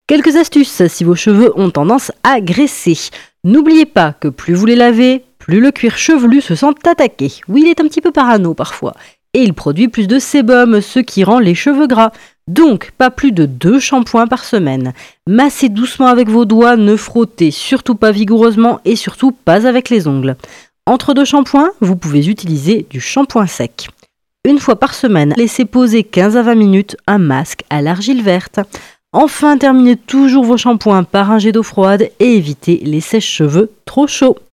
Quelques astuces si vos cheveux ont tendance à graisser. N'oubliez pas que plus vous les lavez, plus le cuir chevelu se sent attaqué. Oui, il est un petit peu parano parfois. Et il produit plus de sébum, ce qui rend les cheveux gras. Donc, pas plus de 2 shampoings par semaine. Massez doucement avec vos doigts, ne frottez surtout pas vigoureusement et surtout pas avec les ongles. Entre 2 shampoings, vous pouvez utiliser du shampoing sec. Une fois par semaine, laissez poser 15 à 20 minutes un masque à l'argile verte. Enfin, terminez toujours vos shampoings par un jet d'eau froide et évitez les sèche-cheveux trop chauds.